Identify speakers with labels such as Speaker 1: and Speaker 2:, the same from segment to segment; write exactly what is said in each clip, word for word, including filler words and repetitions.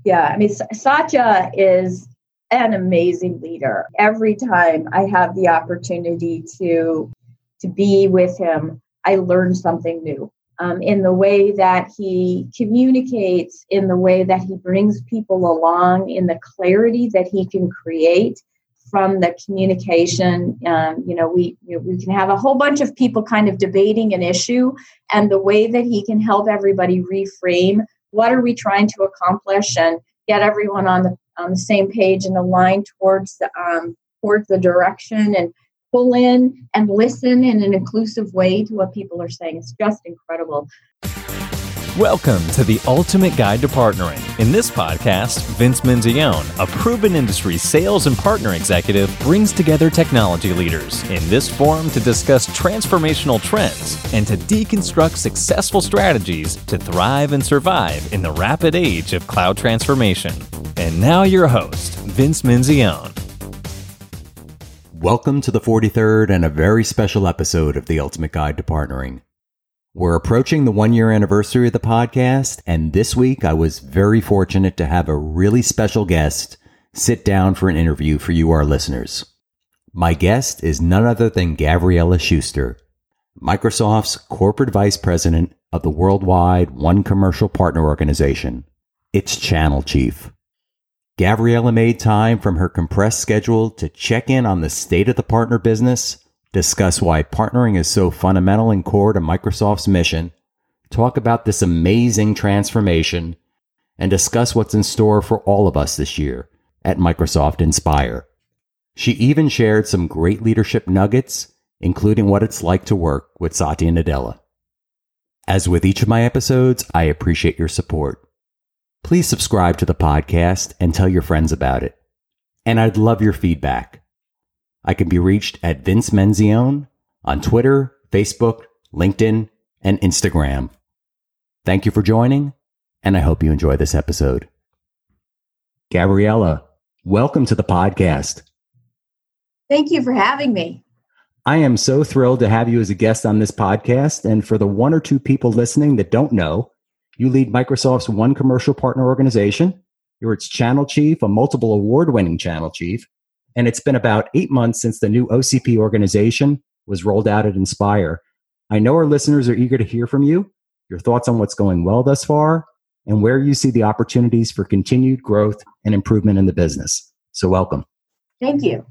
Speaker 1: Yeah, I mean, Satya is an amazing leader. Every time I have the opportunity to to be with him, I learn something new. Um, in the way that he communicates, in the way that he brings people along, in the clarity that he can create from the communication. Um, you know, we you know, we can have a whole bunch of people kind of debating an issue, and the way that he can help everybody reframe what are we trying to accomplish and get everyone on the on the same page and aligned towards the um, towards the direction and pull in and listen in an inclusive way to what people are saying. It's just incredible.
Speaker 2: Welcome to the Ultimate Guide to Partnering. In this podcast, Vince Menzione, a proven industry sales and partner executive, brings together technology leaders in this forum to discuss transformational trends and to deconstruct successful strategies to thrive and survive in the rapid age of cloud transformation. And now your host, Vince Menzione.
Speaker 3: Welcome to the forty-third and a very special episode of the Ultimate Guide to Partnering. We're approaching the one-year anniversary of the podcast, and this week I was very fortunate to have a really special guest sit down for an interview for you, our listeners. My guest is none other than Gabriella Schuster, Microsoft's Corporate Vice President of the worldwide One Commercial Partner Organization, its Channel Chief. Gabriella made time from her compressed schedule to check in on the state of the partner business, discuss why partnering is so fundamental and core to Microsoft's mission, talk about this amazing transformation, and discuss what's in store for all of us this year at Microsoft Inspire. She even shared some great leadership nuggets, including what it's like to work with Satya Nadella. As with each of my episodes, I appreciate your support. Please subscribe to the podcast and tell your friends about it. And I'd love your feedback. I can be reached at Vince Menzione on Twitter, Facebook, LinkedIn, and Instagram. Thank you for joining, and I hope you enjoy this episode. Gabriella, welcome to the podcast.
Speaker 1: Thank you for having me.
Speaker 3: I am so thrilled to have you as a guest on this podcast, and for the one or two people listening that don't know, you lead Microsoft's One Commercial Partner Organization. You're its channel chief, a multiple award-winning channel chief, and it's been about eight months since the new O C P organization was rolled out at Inspire. I know our listeners are eager to hear from you, your thoughts on what's going well thus far, and where you see the opportunities for continued growth and improvement in the business. So welcome.
Speaker 1: Thank you.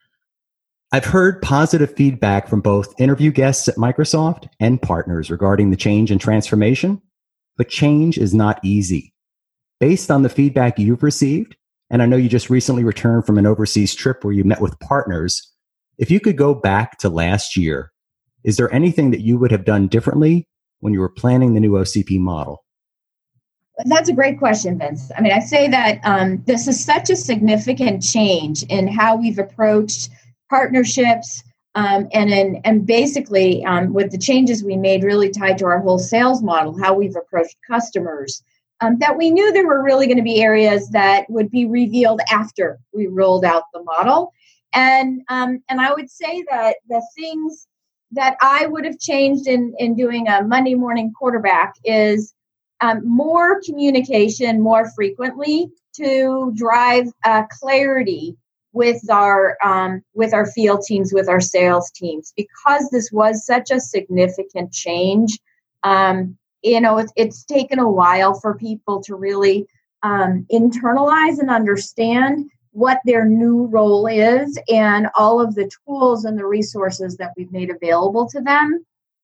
Speaker 3: I've heard positive feedback from both interview guests at Microsoft and partners regarding the change and transformation, but change is not easy. Based on the feedback you've received, and I know you just recently returned from an overseas trip where you met with partners, if you could go back to last year, is there anything that you would have done differently when you were planning the new O C P model?
Speaker 1: That's a great question, Vince. I mean, I say that um, this is such a significant change in how we've approached partnerships um, and in, and basically um, with the changes we made really tied to our whole sales model, how we've approached customers. Um, that we knew there were really going to be areas that would be revealed after we rolled out the model. And um, and I would say that the things that I would have changed in, in doing a Monday morning quarterback is um, more communication more frequently to drive uh, clarity with our um, with our field teams, with our sales teams, because this was such a significant change. Um, You know, it's, it's taken a while for people to really um, internalize and understand what their new role is and all of the tools and the resources that we've made available to them.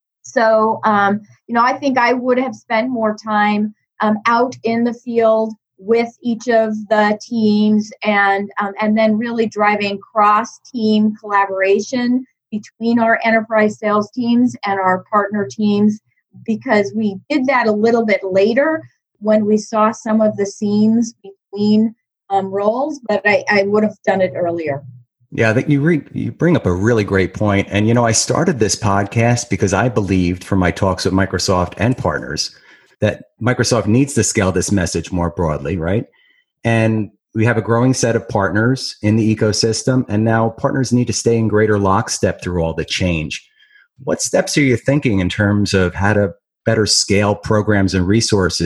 Speaker 1: So, um, you know, I think I would have spent more time um, out in the field with each of the teams and um, and then really driving cross-team collaboration between our enterprise sales teams and our partner teams, because we did that a little bit later when we saw some of the seams between um, roles, but I, I would have done it earlier.
Speaker 3: Yeah, that you re- you bring up a really great point. And, you know, I started this podcast because I believed from my talks with Microsoft and partners that Microsoft needs to scale this message more broadly, right? And we have a growing set of partners in the ecosystem, and now partners need to stay in greater lockstep through all the change. What steps are you thinking in terms of how to better scale programs and resources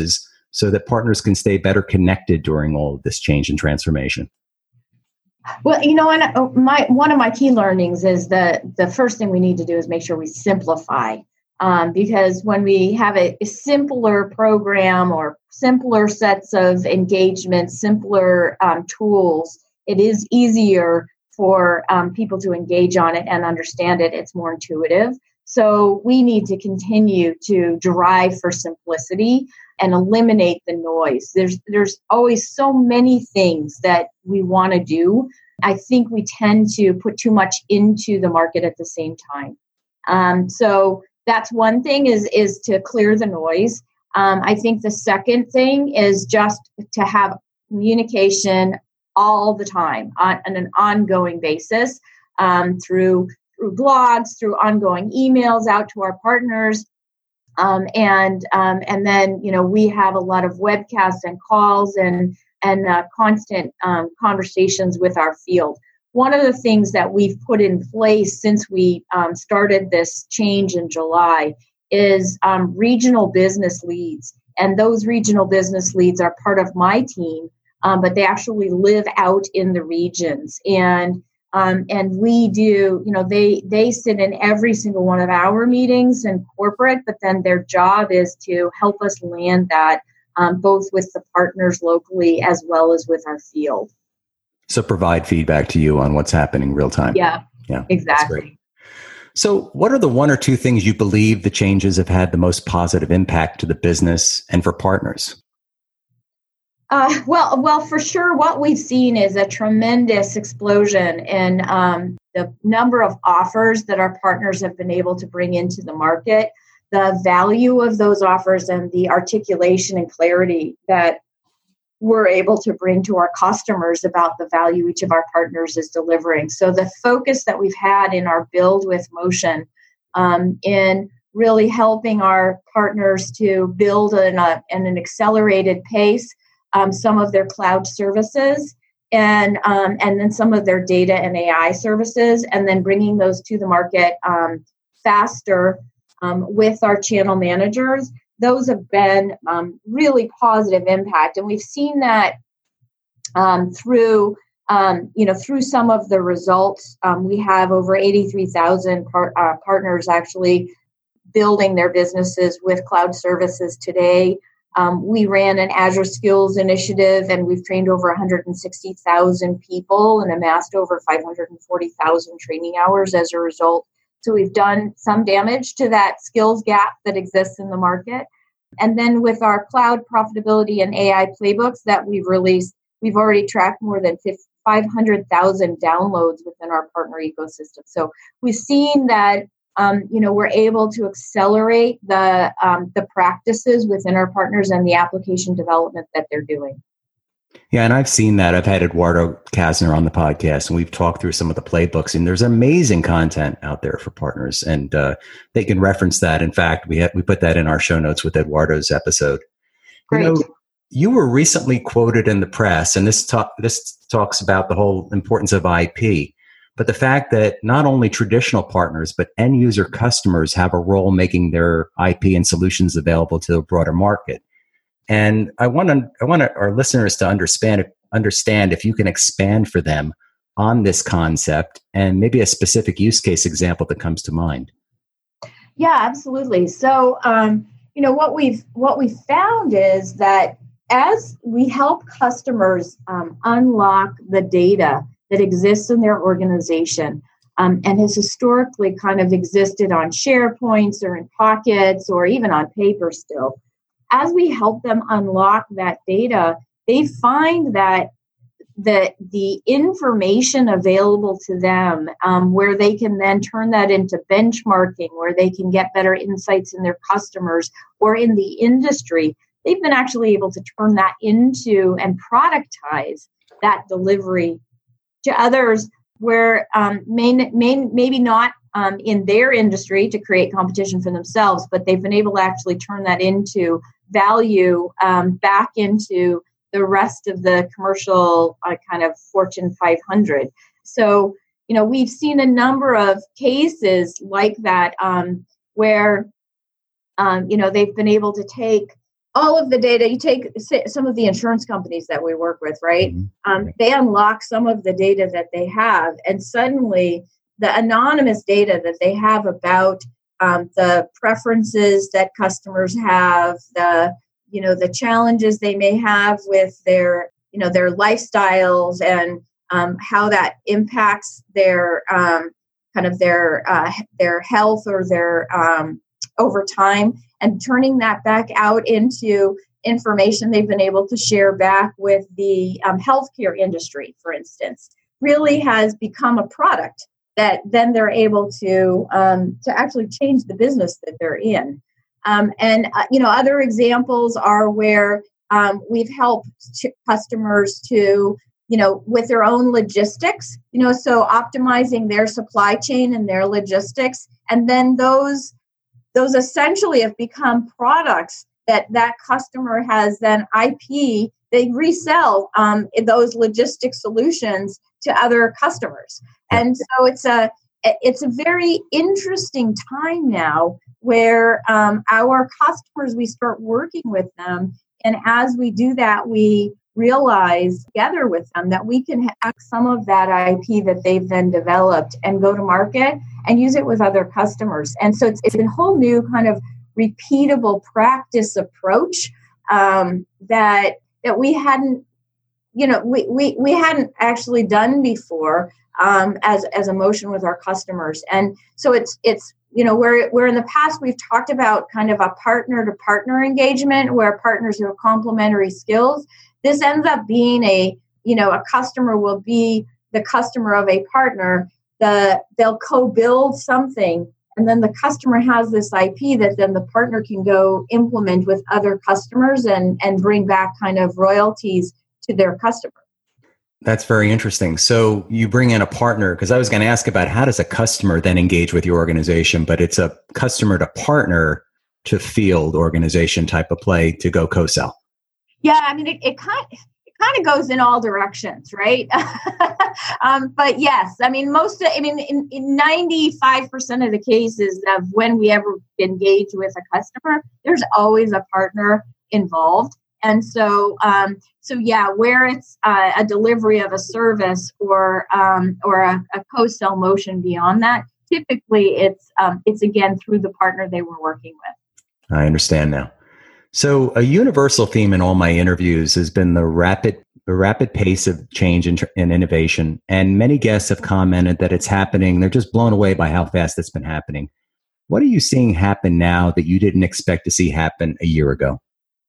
Speaker 3: so that partners can stay better connected during all of this change and transformation?
Speaker 1: Well, you know, and my one of my key learnings is that the first thing we need to do is make sure we simplify. Um, because when we have a, a simpler program or simpler sets of engagement, simpler um, tools, it is easier for um, people to engage on it and understand it. It's more intuitive. So we need to continue to drive for simplicity and eliminate the noise. There's there's always so many things that we want to do. I think we tend to put too much into the market at the same time. Um, so that's one thing is, is to clear the noise. Um, I think the second thing is just to have communication all the time on, on an ongoing basis um, through through blogs, through ongoing emails out to our partners. Um, and um, and then, you know, we have a lot of webcasts and calls and, and uh, constant um, conversations with our field. One of the things that we've put in place since we um, started this change in July is um, regional business leads. And those regional business leads are part of my team, um, but they actually live out in the regions. And um, and we do, you know, they, they sit in every single one of our meetings in corporate, but then their job is to help us land that um, both with the partners locally as well as with our field.
Speaker 3: So provide feedback to you on what's happening real time.
Speaker 1: Yeah,
Speaker 3: yeah,
Speaker 1: exactly.
Speaker 3: So what are the one or two things you believe the changes have had the most positive impact to the business and for partners?
Speaker 1: Uh, well, well, for sure, what we've seen is a tremendous explosion in um, the number of offers that our partners have been able to bring into the market, the value of those offers, and the articulation and clarity that we're able to bring to our customers about the value each of our partners is delivering. So the focus that we've had in our Build with Motion um, in really helping our partners to build in, a, in an accelerated pace um, some of their cloud services and um, and then some of their data and A I services, and then bringing those to the market um, faster um, with our channel managers. Those have been um, really positive impact, and we've seen that um, through um, you know through some of the results. Um, we have over eighty-three thousand par- uh, partners actually building their businesses with cloud services today. Um, we ran an Azure Skills Initiative, and we've trained over one hundred sixty thousand people and amassed over five hundred forty thousand training hours as a result. So we've done some damage to that skills gap that exists in the market. And then with our cloud profitability and A I playbooks that we've released, we've already tracked more than five hundred thousand downloads within our partner ecosystem. So we've seen that um, you know, we're able to accelerate the um, the practices within our partners and the application development that they're doing.
Speaker 3: Yeah, and I've seen that. I've had Eduardo Kasner on the podcast, and we've talked through some of the playbooks, and there's amazing content out there for partners, and uh, they can reference that. In fact, we have, we put that in our show notes with Eduardo's episode.
Speaker 1: Great.
Speaker 3: You know, you were recently quoted in the press, and this talk this talks about the whole importance of I P, but the fact that not only traditional partners, but end user customers have a role making their I P and solutions available to the broader market. And I want to, I want our listeners to understand, understand if you can expand for them on this concept and maybe a specific use case example that comes to mind.
Speaker 1: Yeah, absolutely. So, um, you know, what we've what we found is that as we help customers um, unlock the data that exists in their organization um, and has historically kind of existed on SharePoints or in Pockets or even on paper still. As we help them unlock that data, they find that the, the information available to them, um, where they can then turn that into benchmarking, where they can get better insights in their customers or in the industry, they've been actually able to turn that into and productize that delivery to others where um, may, may, maybe not um, in their industry to create competition for themselves, but they've been able to actually turn that into value um, back into the rest of the commercial uh, kind of Fortune five hundred. So, you know, we've seen a number of cases like that um, where, um, you know, they've been able to take all of the data, you take say, some of the insurance companies that we work with, right?
Speaker 3: Mm-hmm.
Speaker 1: Um, they unlock some of the data that they have, and suddenly the anonymous data that they have about um, the preferences that customers have, the you know the challenges they may have with their you know their lifestyles, and um, how that impacts their um, kind of their uh, their health or their um, over time, and turning that back out into information they've been able to share back with the um, healthcare industry, for instance, really has become a product that then they're able to um, to actually change the business that they're in. Um, and uh, you know, other examples are where um, we've helped to customers to you know with their own logistics, you know, so optimizing their supply chain and their logistics, and then those. Those essentially have become products that that customer has then I P. They resell um, those logistics solutions to other customers,
Speaker 3: Yeah.
Speaker 1: and so it's a it's a very interesting time now where um, our customers, we start working with them, and as we do that, we realize together with them that we can hack some of that I P that they've then developed and go to market and use it with other customers. And so it's, it's a whole new kind of repeatable practice approach um, that that we hadn't, you know, we we, we hadn't actually done before um, as as a motion with our customers. And so it's it's you know where where in the past we've talked about kind of a partner to partner engagement where partners who have complementary skills. This ends up being a, you know, a customer will be the customer of a partner. The they'll co-build something, and then the customer has this I P that then the partner can go implement with other customers and and bring back kind of royalties to their customer.
Speaker 3: That's very interesting. So you bring in a partner, because I was going to ask about how does a customer then engage with your organization, but it's a customer to partner to field organization type of play to go co-sell.
Speaker 1: Yeah, I mean, it, it kind of, it kind of goes in all directions, right? um, but yes, I mean, most of, I mean, in, in ninety-five percent of the cases of when we ever engage with a customer, there's always a partner involved. And so, um, so yeah, where it's uh, a delivery of a service or um, or a, a co-sell motion beyond that, typically it's um, it's again through the partner they were working with.
Speaker 3: I understand now. So a universal theme in all my interviews has been the rapid the rapid pace of change and, and innovation. And many guests have commented that it's happening. They're just blown away by how fast it's been happening. What are you seeing happen now that you didn't expect to see happen a year ago?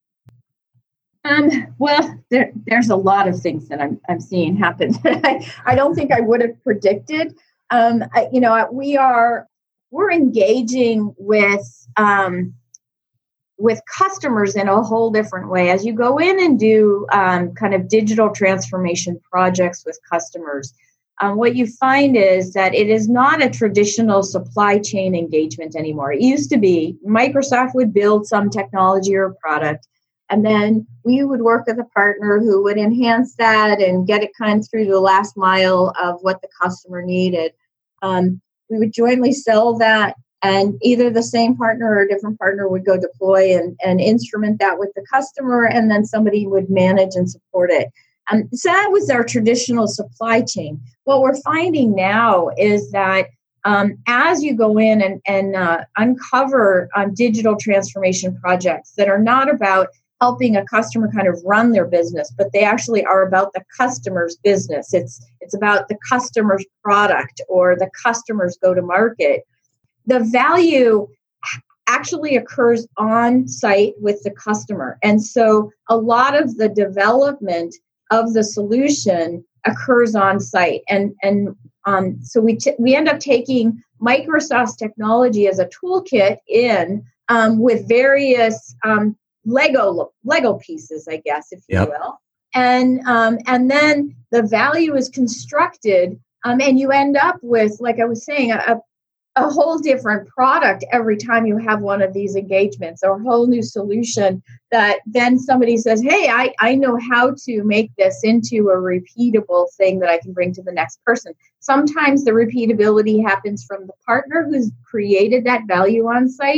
Speaker 1: Um, well, there, there's a lot of things that I'm I'm seeing happen that I, I don't think I would have predicted. Um, I, you know, we are we're engaging with um, with customers in a whole different way. As you go in and do um, kind of digital transformation projects with customers, um, what you find is that it is not a traditional supply chain engagement anymore. It used to be Microsoft would build some technology or product, and then we would work with a partner who would enhance that and get it kind of through the last mile of what the customer needed. Um, we would jointly sell that, and either the same partner or a different partner would go deploy and, and instrument that with the customer, and then somebody would manage and support it. Um, so that was our traditional supply chain. What we're finding now is that um, as you go in and, and uh, uncover um, digital transformation projects that are not about helping a customer kind of run their business, but they actually are about the customer's business. It's it's about the customer's product or the customer's go-to-market. The value actually occurs on site with the customer. And so a lot of the development of the solution occurs on site. And, and um, so we, t- we end up taking Microsoft's technology as a toolkit in um, with various um, Lego Lego pieces, I guess, if you
Speaker 3: yep.
Speaker 1: will. And um, and then the value is constructed, um, and you end up with, like I was saying, a, a whole different product every time you have one of these engagements, or a whole new solution that then somebody says, hey, I, I know how to make this into a repeatable thing that I can bring to the next person. Sometimes the repeatability happens from the partner who's created that value on site.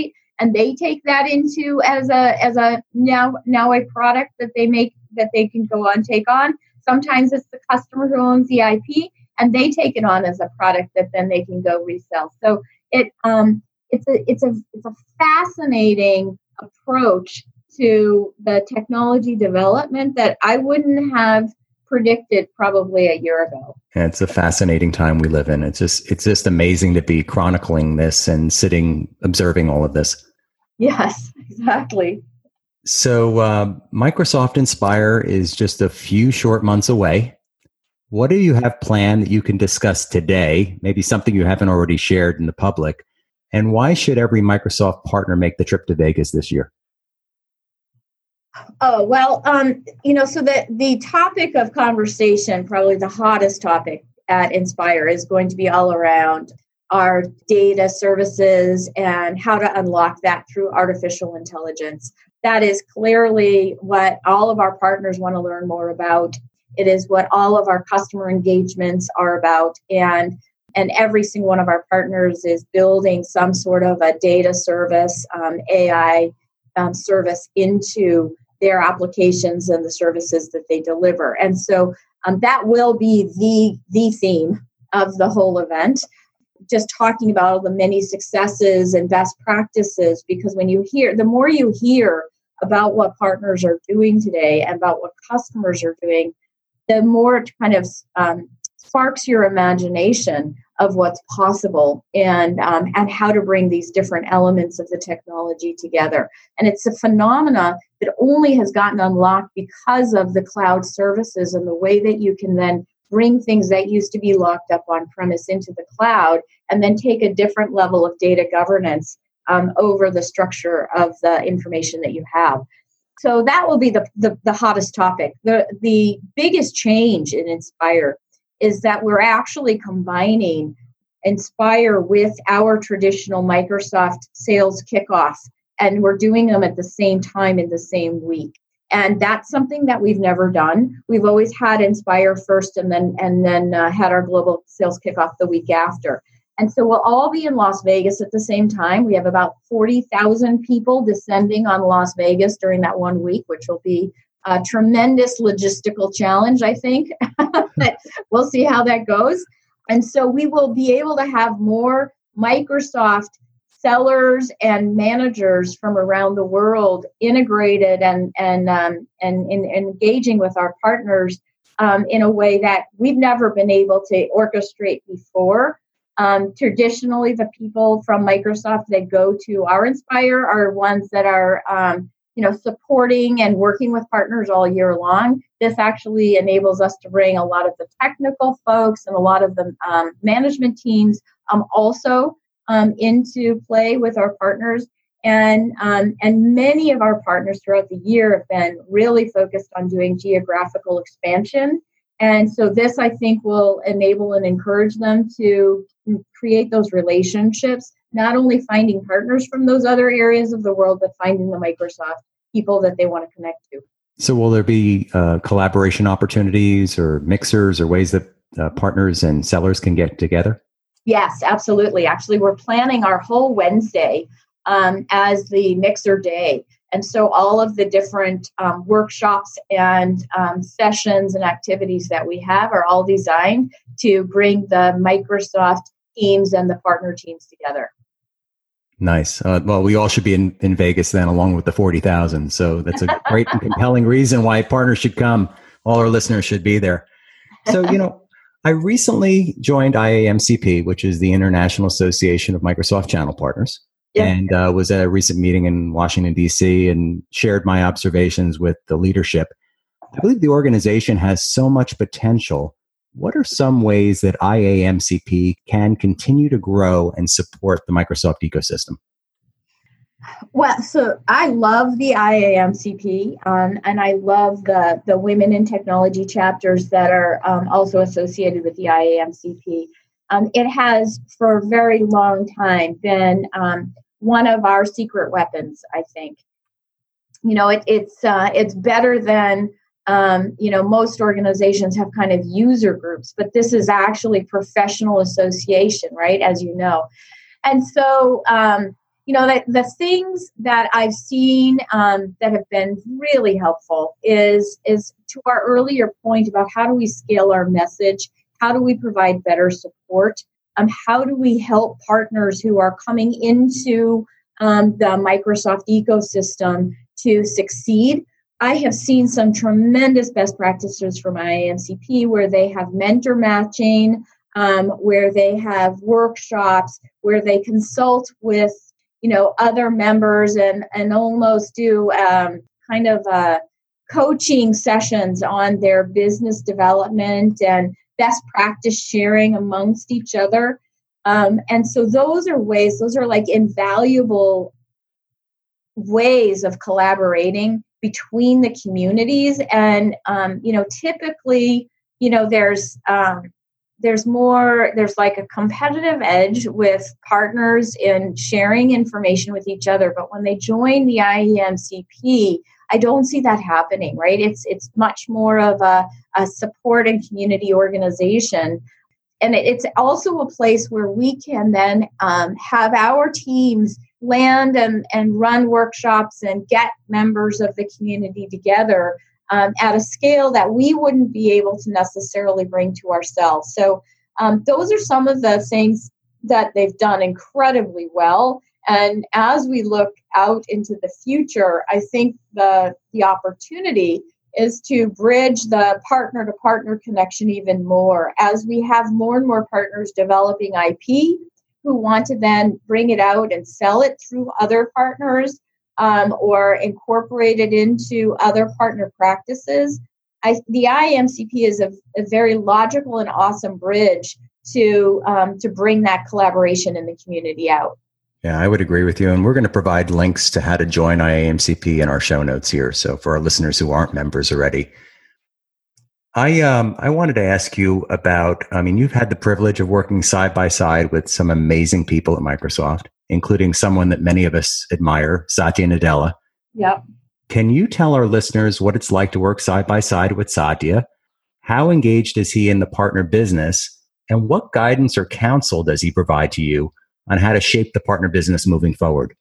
Speaker 1: and they take that into as a as a now now a product that they make that they can go on take on. Sometimes it's the customer who owns the I P, and they take it on as a product that then they can go resell. So it um it's a it's a it's a fascinating approach to the technology development that I wouldn't have predicted probably a year ago.
Speaker 3: Yeah, it's a fascinating time we live in. It's just it's just amazing to be chronicling this and sitting observing all of this.
Speaker 1: Yes, exactly.
Speaker 3: So uh, Microsoft Inspire is just a few short months away. What do you have planned that you can discuss today? Maybe something you haven't already shared in the public. And why should every Microsoft partner make the trip to Vegas this year?
Speaker 1: Oh, well, um, you know, so the, the topic of conversation, probably the hottest topic at Inspire, is going to be all around our data services and how to unlock that through artificial intelligence. That is clearly what all of our partners want to learn more about. It is what all of our customer engagements are about. And, and every single one of our partners is building some sort of a data service, um, A I um, service into their applications and the services that they deliver. And so um, that will be the, the theme of the whole event. Just talking about all the many successes and best practices, because when you hear, the more you hear about what partners are doing today and about what customers are doing, the more it kind of um, sparks your imagination of what's possible and um, and how to bring these different elements of the technology together. And it's a phenomena that only has gotten unlocked because of the cloud services and the way that you can then bring things that used to be locked up on premise into the cloud and then take a different level of data governance um, over the structure of the information that you have. So that will be the, the, the hottest topic. The, the biggest change in Inspire is that we're actually combining Inspire with our traditional Microsoft sales kickoff, and we're doing them at the same time in the same week. And that's something that we've never done. We've always had Inspire first and then and then uh, had our global sales kickoff the week after. And so we'll all be in Las Vegas at the same time. We have about forty thousand people descending on Las Vegas during that one week, which will be a tremendous logistical challenge, I think. But we'll see how that goes. And so we will be able to have more Microsoft sellers and managers from around the world integrated and and um, and, and engaging with our partners um, in a way that we've never been able to orchestrate before. Um, traditionally, the people from Microsoft that go to our Inspire are ones that are um, you know supporting and working with partners all year long. This actually enables us to bring a lot of the technical folks and a lot of the um, management teams um, also Um, into play with our partners, and um, and many of our partners throughout the year have been really focused on doing geographical expansion, and so this I think will enable and encourage them to create those relationships, not only finding partners from those other areas of the world, but finding the Microsoft people that they want to connect to.
Speaker 3: So will there be uh, collaboration opportunities or mixers or ways that uh, partners and sellers can get together?
Speaker 1: Yes, absolutely. Actually, we're planning our whole Wednesday um, as the Mixer Day. And so all of the different um, workshops and um, sessions and activities that we have are all designed to bring the Microsoft teams and the partner teams together.
Speaker 3: Nice. Uh, well, we all should be in, in Vegas then, along with the forty thousand. So that's a great and compelling reason why partners should come. All our listeners should be there. So, you know, I recently joined I A M C P, which is the International Association of Microsoft Channel Partners, yeah. and uh, was at a recent meeting in Washington, D C, and shared my observations with the leadership. I believe the organization has so much potential. What are some ways that I A M C P can continue to grow and support the Microsoft ecosystem?
Speaker 1: Well, so I love the I A M C P, um, and I love the, the Women in Technology chapters that are um, also associated with the I A M C P. Um, it has, for a very long time, been um, one of our secret weapons, I think. You know, it, it's uh, it's better than, um, you know, most organizations have kind of user groups, but this is actually professional association, right, as you know. And so, um, you you know, that the things that I've seen um, that have been really helpful is, is to our earlier point about how do we scale our message? How do we provide better support? Um, how do we help partners who are coming into um, the Microsoft ecosystem to succeed? I have seen some tremendous best practices from I A M C P where they have mentor matching, um, where they have workshops, where they consult with, you know, other members and, and almost do um, kind of uh, coaching sessions on their business development and best practice sharing amongst each other. Um, and so those are ways, those are like invaluable ways of collaborating between the communities. And, um, you know, typically, you know, there's, um, there's more, there's like a competitive edge with partners in sharing information with each other. But when they join the I A M C P, I don't see that happening, right? It's, it's much more of a, a support and community organization. And it, it's also a place where we can then um, have our teams land and, and run workshops and get members of the community together um, at a scale that we wouldn't be able to necessarily bring to ourselves. So um, those are some of the things that they've done incredibly well. And as we look out into the future, I think the the opportunity is to bridge the partner-to-partner connection even more as we have more and more partners developing I P who want to then bring it out and sell it through other partners um, or incorporate it into other partner practices. I, the I A M C P is a, a very logical and awesome bridge to um, to bring that collaboration in the community out.
Speaker 3: Yeah, I would agree with you. And we're going to provide links to how to join I A M C P in our show notes here. So for our listeners who aren't members already, I um I wanted to ask you about, I mean, you've had the privilege of working side by side with some amazing people at Microsoft, including someone that many of us admire, Satya Nadella.
Speaker 1: Yep.
Speaker 3: Can you tell our listeners what it's like to work side by side with Satya? How engaged is he in the partner business? And what guidance or counsel does he provide to you on how to shape the partner business moving forward?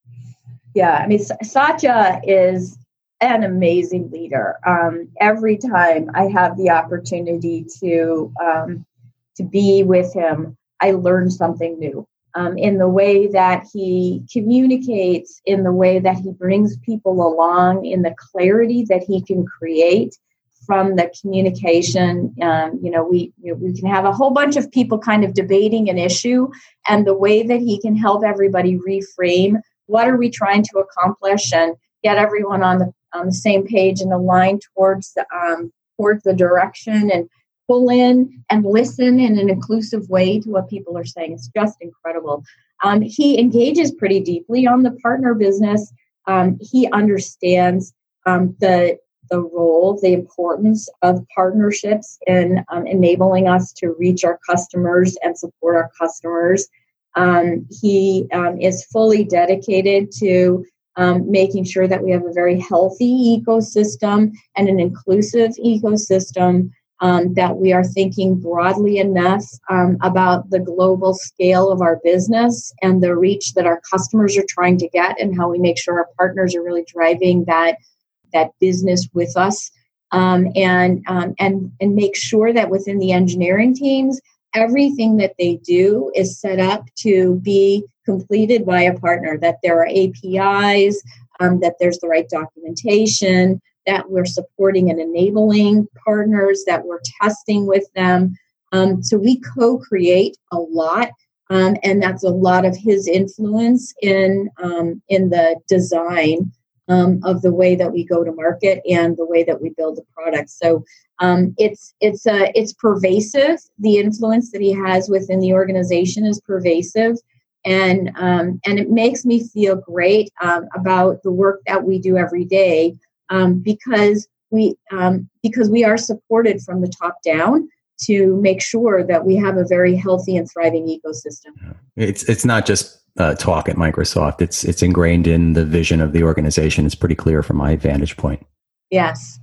Speaker 1: Yeah, I mean, Satya is an amazing leader. Um, every time I have the opportunity to um, to be with him, I learn something new. Um, in the way that he communicates, in the way that he brings people along, in the clarity that he can create from the communication. Um, you know, we you know, we can have a whole bunch of people kind of debating an issue, and the way that he can help everybody reframe what are we trying to accomplish and get everyone on the on the same page and align towards the um, towards the direction and pull in and listen in an inclusive way to what people are saying. It's just incredible. Um, he engages pretty deeply on the partner business. Um, he understands um, the the role, the importance of partnerships in um, enabling us to reach our customers and support our customers. Um, he um, is fully dedicated to um, making sure that we have a very healthy ecosystem and an inclusive ecosystem, um, that we are thinking broadly enough um, about the global scale of our business and the reach that our customers are trying to get, and how we make sure our partners are really driving that that business with us, um, and um, and and make sure that within the engineering teams, everything that they do is set up to be completed by a partner, that there are A P Is, um, that there's the right documentation, that we're supporting and enabling partners, that we're testing with them. Um, so we co-create a lot, um, and that's a lot of his influence in um, in the design Um, of the way that we go to market and the way that we build the product. So um, it's it's uh, it's pervasive. The influence that he has within the organization is pervasive, and um, and it makes me feel great um, about the work that we do every day, um, because we um, because we are supported from the top down to make sure that we have a very healthy and thriving ecosystem.
Speaker 3: It's it's not just Uh, talk at Microsoft. It's it's ingrained in the vision of the organization. It's pretty clear from my vantage point.
Speaker 1: Yes.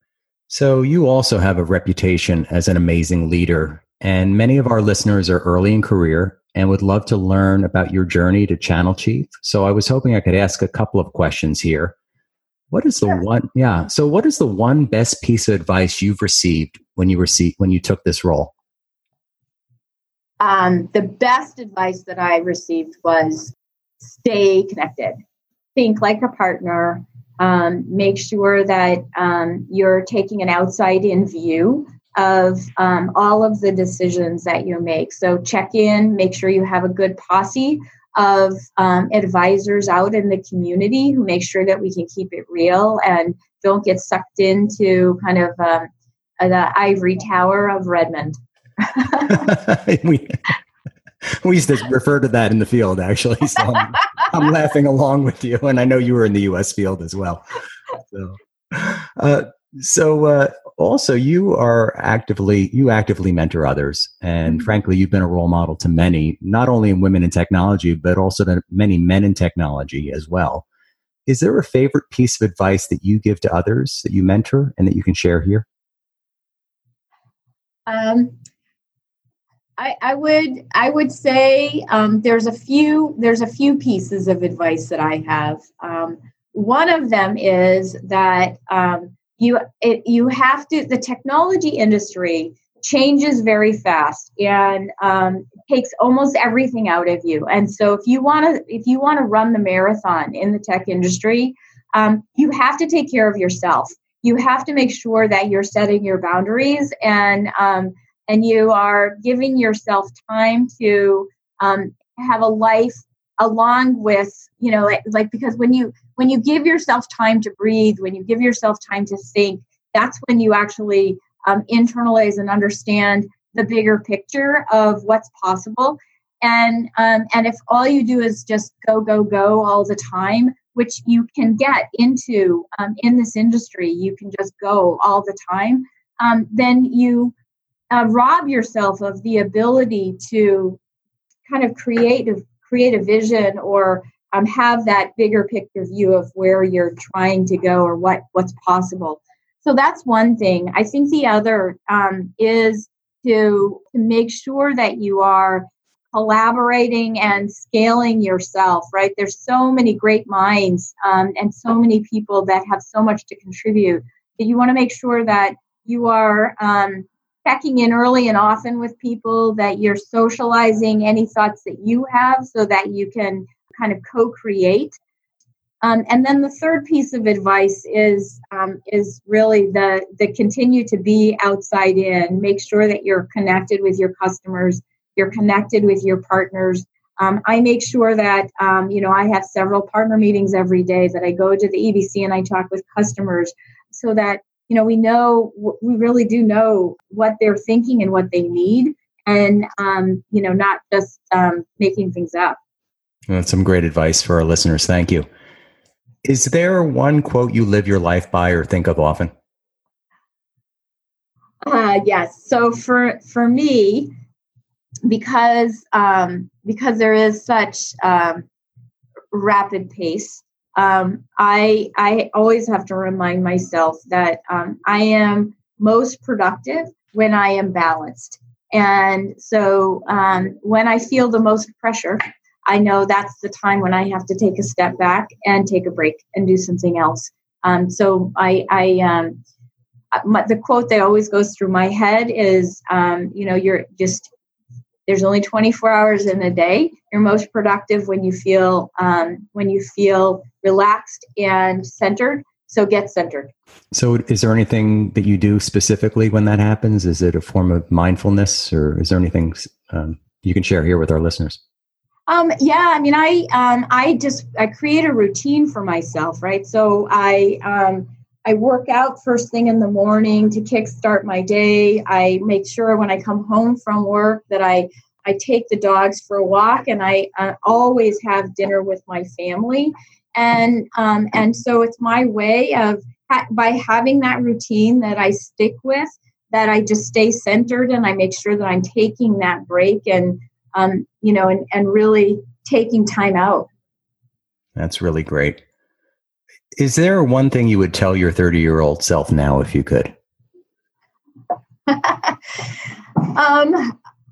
Speaker 3: So you also have a reputation as an amazing leader, and many of our listeners are early in career and would love to learn about your journey to channel chief. So I was hoping I could ask a couple of questions here. What is the
Speaker 1: Sure.
Speaker 3: one? Yeah. So what is the one best piece of advice you've received when you received when you took this role?
Speaker 1: Um, the best advice that I received was stay connected, think like a partner, um, make sure that um, you're taking an outside-in view of um, all of the decisions that you make. So check in, make sure you have a good posse of um, advisors out in the community who make sure that we can keep it real and don't get sucked into kind of um, the ivory tower of Redmond.
Speaker 3: we, we used to refer to that in the field, actually. So I'm, I'm laughing along with you, and I know you were in the U S field as well. So, uh, so uh, also you are actively you actively mentor others, and mm-hmm. frankly, you've been a role model to many, not only in women in technology, but also to many men in technology as well. Is there a favorite piece of advice that you give to others that you mentor and that you can share here?
Speaker 1: Um. I, I would I would say um, there's a few there's a few pieces of advice that I have. Um, one of them is that um, you it, you have to the technology industry changes very fast and um, takes almost everything out of you. And so if you want to if you want to run the marathon in the tech industry, um, you have to take care of yourself. You have to make sure that you're setting your boundaries and um, and you are giving yourself time to um, have a life along with, you know, like, like because when you when you give yourself time to breathe, when you give yourself time to think, that's when you actually um, internalize and understand the bigger picture of what's possible. And um, and if all you do is just go, go, go all the time, which you can get into um, in this industry, you can just go all the time, um, then you Uh, rob yourself of the ability to kind of create a, create a vision or um, have that bigger picture view of where you're trying to go or what, what's possible. So that's one thing. I think the other um, is to, to make sure that you are collaborating and scaling yourself, right? There's so many great minds um, and so many people that have so much to contribute that you want to make sure that you are um, checking in early and often with people, that you're socializing any thoughts that you have so that you can kind of co-create. Um, and then the third piece of advice is um, is really the, the continue to be outside in. Make sure that you're connected with your customers, you're connected with your partners. Um, I make sure that, um, you know, I have several partner meetings every day, that I go to the E B C and I talk with customers so that, you know, we know, we really do know what they're thinking and what they need, and, um, you know, not just um, making things up.
Speaker 3: That's some great advice for our listeners. Thank you. Is there one quote you live your life by or think of often?
Speaker 1: Uh, yes. So for, for me, because, um, because there is such um, rapid pace, Um, I I always have to remind myself that um, I am most productive when I am balanced. And so um, when I feel the most pressure, I know that's the time when I have to take a step back and take a break and do something else. Um, so I, I um, my, the quote that always goes through my head is, um, you know, you're just, there's only twenty-four hours in a day. You're most productive when you feel um, when you feel relaxed and centered. So get centered.
Speaker 3: So is there anything that you do specifically when that happens? Is it a form of mindfulness, or is there anything um, you can share here with our listeners?
Speaker 1: Um, yeah, I mean, I um, I just I create a routine for myself, right? So I um, I work out first thing in the morning to kickstart my day. I make sure when I come home from work that I I take the dogs for a walk, and I uh, always have dinner with my family. And um, and so it's my way of, ha- by having that routine that I stick with, that I just stay centered and I make sure that I'm taking that break and, um, you know, and, and really taking time out.
Speaker 3: That's really great. Is there one thing you would tell your thirty-year-old self now if you could?
Speaker 1: um,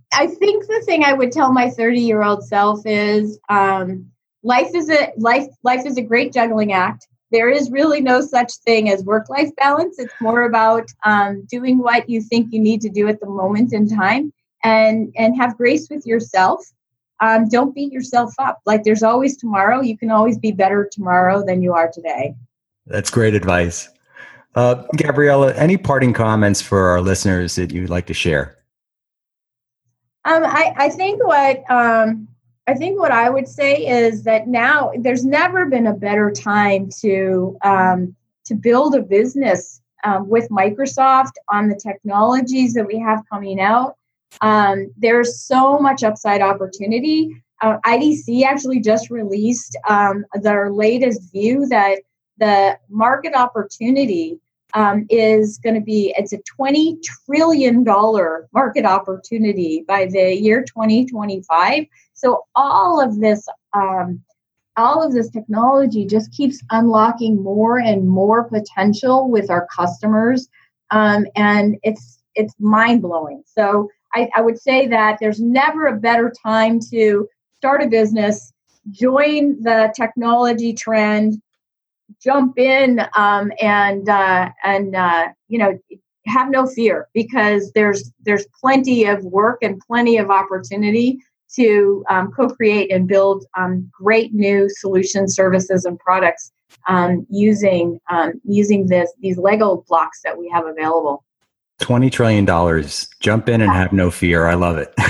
Speaker 1: I think the thing I would tell my thirty-year-old self is um, life is a life. Life is a great juggling act. There is really no such thing as work-life balance. It's more about um, doing what you think you need to do at the moment in time, and and have grace with yourself. Um, don't beat yourself up. Like there's always tomorrow. You can always be better tomorrow than you are today.
Speaker 3: That's great advice. Uh, Gabriella, any parting comments for our listeners that you'd like to share?
Speaker 1: Um, I, I think what um, I think what I would say is that now there's never been a better time to um, to build a business um, with Microsoft on the technologies that we have coming out. Um, there's so much upside opportunity. Uh, I D C actually just released um, their latest view that the market opportunity Um, is going to be, it's a twenty trillion dollars market opportunity by the year twenty twenty-five. So all of this, um, all of this technology just keeps unlocking more and more potential with our customers. Um, and it's, it's mind blowing. So I, I would say that there's never a better time to start a business, join the technology trend, jump in um, and uh, and uh, you know, have no fear, because there's there's plenty of work and plenty of opportunity to um, co-create and build um, great new solutions, services, and products um, using um, using this these Lego blocks that we have available.
Speaker 3: twenty trillion dollars. Jump in and have no fear. I love it.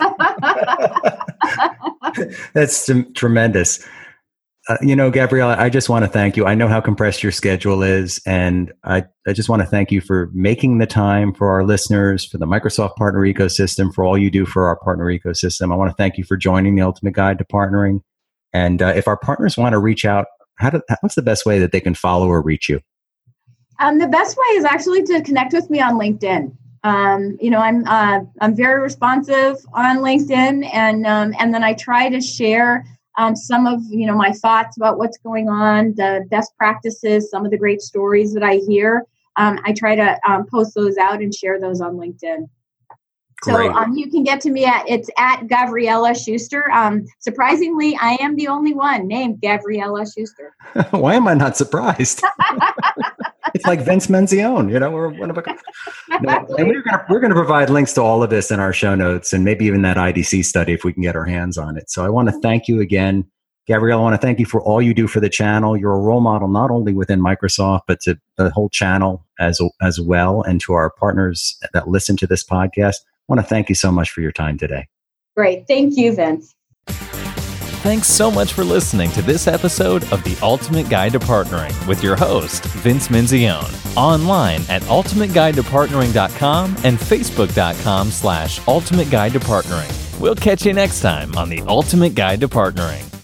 Speaker 3: That's t- tremendous. Uh, you know, Gabriella, I just want to thank you. I know how compressed your schedule is, and I, I just want to thank you for making the time for our listeners, for the Microsoft Partner Ecosystem, for all you do for our partner ecosystem. I want to thank you for joining the Ultimate Guide to Partnering. And uh, if our partners want to reach out, how do, what's the best way that they can follow or reach you?
Speaker 1: Um, the best way is actually to connect with me on LinkedIn. Um, you know, I'm uh, I'm very responsive on LinkedIn, and um, and then I try to share Um, some of, you know, my thoughts about what's going on, the best practices, some of the great stories that I hear. Um, I try to um, post those out and share those on LinkedIn. So um, you can get to me at, it's at Gabriella Schuster. Um, surprisingly, I am the only one named Gabriella Schuster.
Speaker 3: Why am I not surprised? It's like Vince Menzione, you know, we're one of a, no, and we're going to, we're going to provide links to all of this in our show notes, and maybe even that I D C study if we can get our hands on it. So I want to thank you again, Gabriella. I want to thank you for all you do for the channel. You're a role model, not only within Microsoft, but to the whole channel as, as well. And to our partners that listen to this podcast, I want to thank you so much for your time today.
Speaker 1: Great. Thank you, Vince.
Speaker 2: Thanks so much for listening to this episode of The Ultimate Guide to Partnering with your host, Vince Menzione. Online at ultimate guide to partnering dot com and facebook.com slash ultimate guide to partnering. We'll catch you next time on The Ultimate Guide to Partnering.